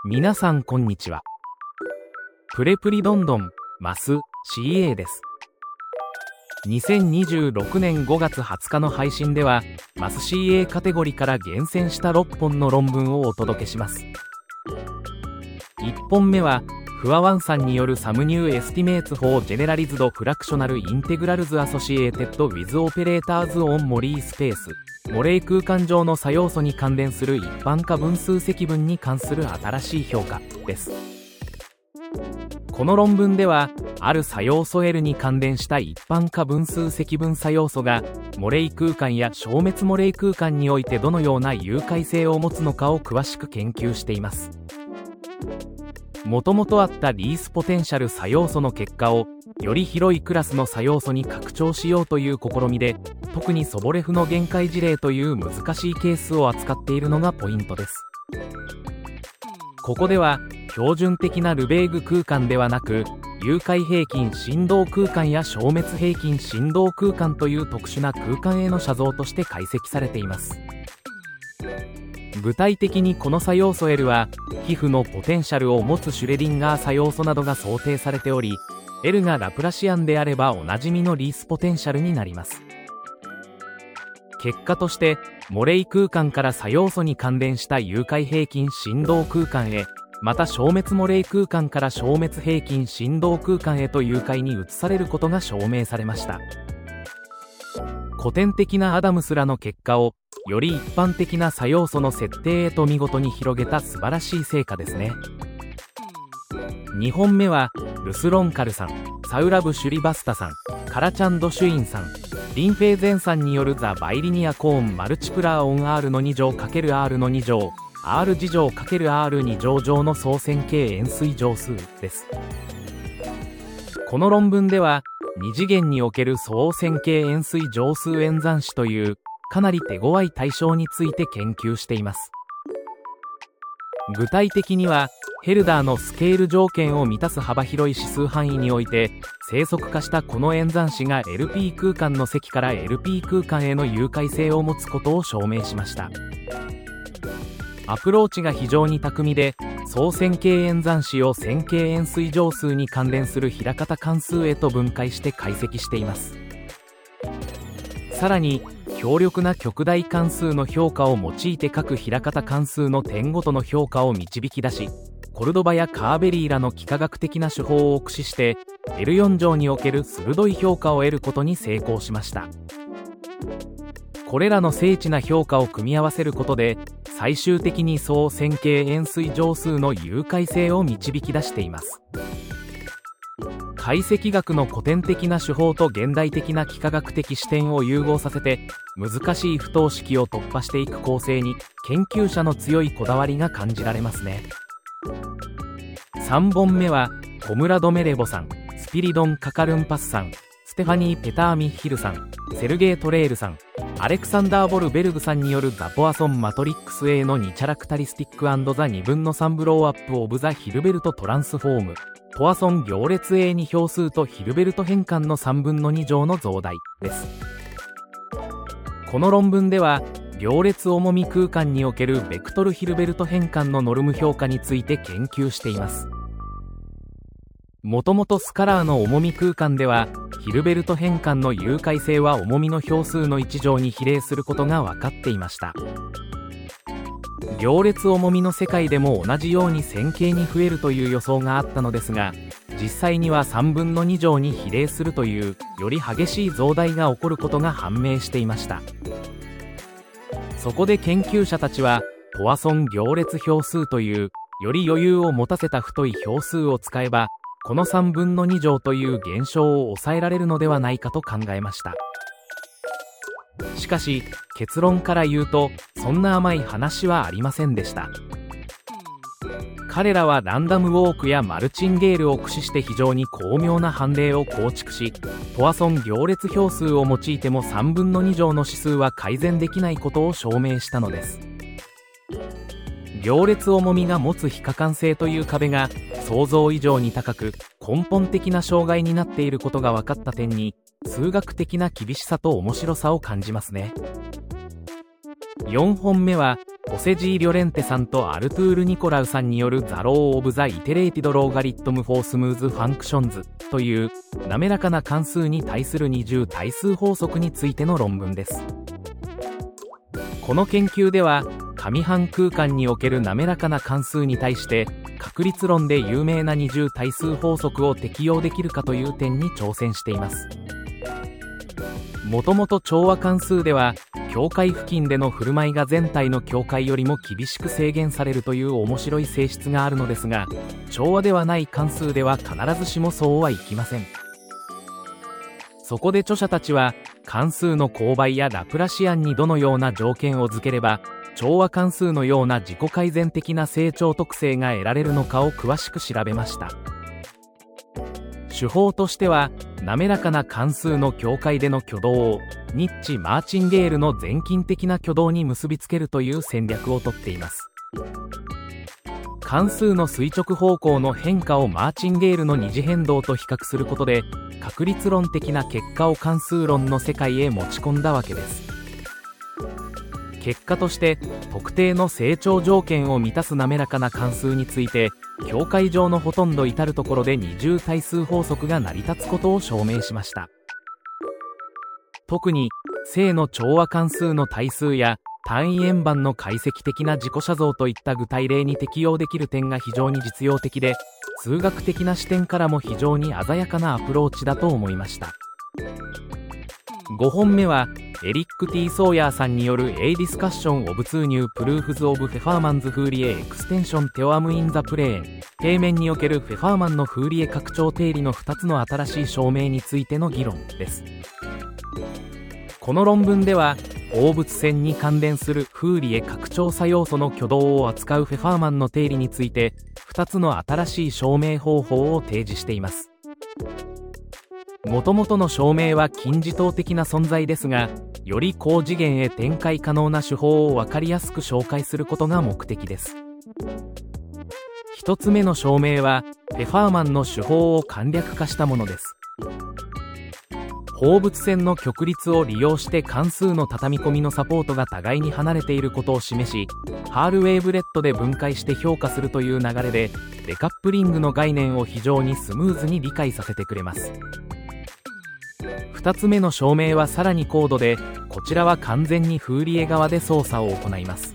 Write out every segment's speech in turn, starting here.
皆さんこんにちは。プレプリどんどんマス CA です。2026年5月20日の配信ではマス CA カテゴリから厳選した6本の論文をお届けします。1本目はフアワンさんによるサムニューエスティメーツ4ジェネラリズドフラクショナルインテグラルズアソシエイテッドウィズオペレーターズオンモリースペースモレイ空間上の作要素に関連する一般化分数積分に関する新しい評価です。この論文ではある作要素 L に関連した一般化分数積分作要素がモレイ空間や消滅モレイ空間においてどのような有解性を持つのかを詳しく研究しています。もともとあったリースポテンシャル作要素の結果をより広いクラスの作要素に拡張しようという試みで、特にソボレフの限界事例という難しいケースを扱っているのがポイントです。ここでは標準的なルベーグ空間ではなく、有解平均振動空間や消滅平均振動空間という特殊な空間への写像として解析されています。具体的にこの作要素 L は皮膚のポテンシャルを持つシュレディンガー作要素などが想定されており、 L がラプラシアンであればおなじみのリースポテンシャルになります。結果としてモレイ空間から作要素に関連した有解平均振動空間へ、また消滅モレイ空間から消滅平均振動空間へと有解に移されることが証明されました。古典的なアダムスらの結果をより一般的な作用素の設定へと見事に広げた素晴らしい成果ですね。2本目はルスロンカルさん、サウラブ・シュリバスタさん、カラチャンド・シュインさん、リンフェーゼンさんによるザ・バイリニアコーンマルチプラーオン R の2乗 ×R の2乗 R 次乗 ×R2 乗上の総線形円錐乗数です。この論文では2次元における総線形円錐乗数演算子というかなり手強い対象について研究しています。具体的にはヘルダーのスケール条件を満たす幅広い指数範囲において生息化したこの演算子が LP 空間の積から LP 空間への有解性を持つことを証明しました。アプローチが非常に巧みで、総線形演算子を線形円錐乗数に関連する平方関数へと分解して解析しています。さらに強力な極大関数の評価を用いて各平方関数の点ごとの評価を導き出し、コルドバやカーベリーらの幾何学的な手法を駆使して L4 乗における鋭い評価を得ることに成功しました。これらの精緻な評価を組み合わせることで最終的に総線形円錐乗数の有解性を導き出しています。解析学の古典的な手法と現代的な幾何学的視点を融合させて難しい不等式を突破していく構成に研究者の強いこだわりが感じられますね。3本目はコムラド・メレボさん、スピリドン・カカルンパスさん、ステファニー・ペターミッヒルさん、セルゲイ・トレールさん、アレクサンダー・ボルベルグさんによるザ・ポアソン・マトリックス A の2チャラクタリスティック&ザ2分の3ブローアップ・オブ・ザ・ヒルベルト・トランスフォームポアソン行列 A に表数とヒルベルト変換の3分の2乗の増大です。この論文では行列重み空間におけるベクトルヒルベルト変換のノルム評価について研究しています。もともとスカラーの重み空間ではヒルベルト変換の有解性は重みの表数の1乗に比例することが分かっていました。行列重みの世界でも同じように線形に増えるという予想があったのですが、実際には3分の2乗に比例するというより激しい増大が起こることが判明していました。そこで研究者たちはポアソン行列表数というより余裕を持たせた太い表数を使えばこの3分の2乗という現象を抑えられるのではないかと考えました。しかし結論から言うとそんな甘い話はありませんでした。彼らはランダムウォークやマルチンゲールを駆使して非常に巧妙な判例を構築し、ポアソン行列表数を用いても3分の2乗の指数は改善できないことを証明したのです。行列重みが持つ非可感性という壁が想像以上に高く根本的な障害になっていることが分かった点に数学的な厳しさと面白さを感じますね。4本目はオセジー・リョレンテさんとアルトゥール・ニコラウさんによるザ・ロー・オブ・ザ・イテレーティド・ローガリットム・フォー・スムーズ・ファンクションズという滑らかな関数に対する二重対数法則についての論文です。この研究では上半空間における滑らかな関数に対して確率論で有名な二重対数法則を適用できるかという点に挑戦しています。もともと調和関数では境界付近での振る舞いが全体の境界よりも厳しく制限されるという面白い性質があるのですが、調和ではない関数では必ずしもそうはいきません。そこで著者たちは関数の勾配やラプラシアンにどのような条件を付ければ調和関数のような自己改善的な成長特性が得られるのかを詳しく調べました。手法としては滑らかな関数の境界での挙動をニッチ・マーチンゲールの前近的な挙動に結びつけるという戦略をとっています。関数の垂直方向の変化をマーチンゲールの二次変動と比較することで確率論的な結果を関数論の世界へ持ち込んだわけです。結果として特定の成長条件を満たす滑らかな関数について境界上のほとんど至るところで二重対数法則が成り立つことを証明しました。特に正の調和関数の対数や単位円盤の解析的な自己写像といった具体例に適用できる点が非常に実用的で、数学的な視点からも非常に鮮やかなアプローチだと思いました。5本目はエリック・ T ・ソーヤーさんによる A Discussion of Two New Proofs of Fefferman's Fourier Extension Theorem in the Plane 平面におけるフェファーマンのフーリエ拡張定理の2つの新しい証明についての議論です。この論文では放物線に関連するフーリエ拡張差要素の挙動を扱うフェファーマンの定理について2つの新しい証明方法を提示しています。もともとの証明は近似等的な存在ですが、より高次元へ展開可能な手法を分かりやすく紹介することが目的です。1つ目の証明はフェファーマンの手法を簡略化したものです。放物線の極率を利用して関数の畳み込みのサポートが互いに離れていることを示し、ハールウェーブレットで分解して評価するという流れでデカップリングの概念を非常にスムーズに理解させてくれます。2つ目の証明はさらに高度で、こちらは完全にフーリエ側で操作を行います。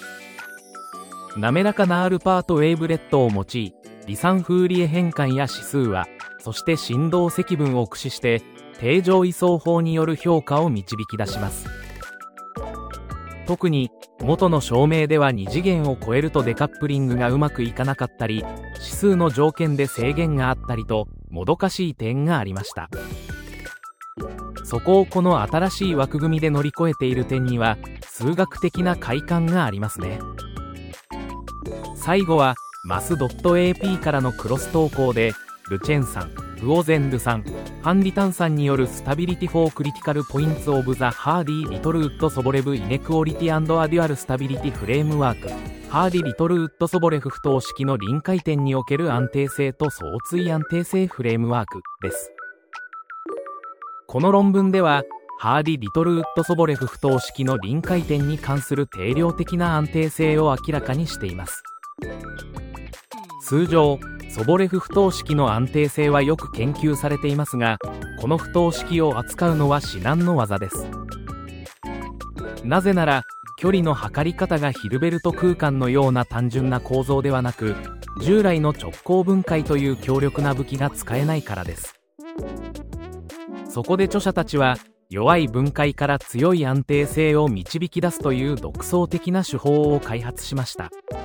滑らかな R パートウェーブレットを用い、離散フーリエ変換や指数は、そして振動積分を駆使して定常位相法による評価を導き出します。特に元の証明では2次元を超えるとデカップリングがうまくいかなかったり、指数の条件で制限があったりともどかしい点がありました。そこをこの新しい枠組みで乗り越えている点には数学的な快感がありますね。最後はマス .ap からのクロス投稿でルチェンさん、グオゼンドさん、ハンリタンさんによるスタビリティ・フォー・クリティカル・ポインツ・オブ・ザ・ハーディ・リトルウッド・ソボレブ・イネクオリティ・アンド・アデュアル・スタビリティ・フレームワークハーディ・リトルウッド・ソボレフ不等式の臨界点における安定性と相対安定性フレームワークです。この論文ではハーディ・リトルウッド・ソボレフ不等式の臨界点に関する定量的な安定性を明らかにしています。通常ソボレフ不等式の安定性はよく研究されていますが、この不等式を扱うのは至難の業です。なぜなら距離の測り方がヒルベルト空間のような単純な構造ではなく、従来の直行分解という強力な武器が使えないからです。そこで著者たちは弱い分解から強い安定性を導き出すという独創的な手法を開発しました。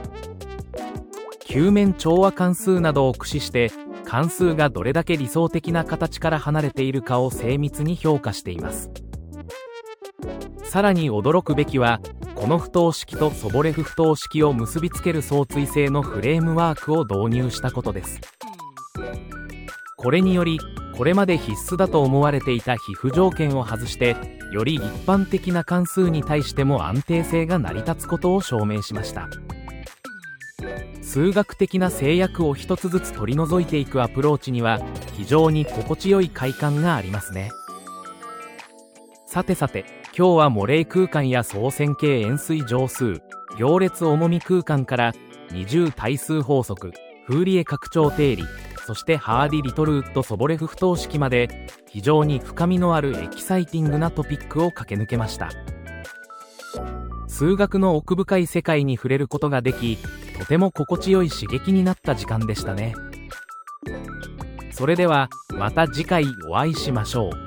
球面調和関数などを駆使して関数がどれだけ理想的な形から離れているかを精密に評価しています。さらに驚くべきはこの不等式とソボレフ不等式を結びつける相対性のフレームワークを導入したことです。これによりこれまで必須だと思われていた皮膚条件を外してより一般的な関数に対しても安定性が成り立つことを証明しました。数学的な制約を一つずつ取り除いていくアプローチには非常に心地よい快感がありますね。さて今日はモレイ空間や総線形円錐乗数行列重み空間から二重対数法則、フーリエ拡張定理、そしてハーディ・リトルウッド・ソボレフ不等式まで、非常に深みのあるエキサイティングなトピックを駆け抜けました。数学の奥深い世界に触れることができ、とても心地よい刺激になった時間でしたね。それではまた次回お会いしましょう。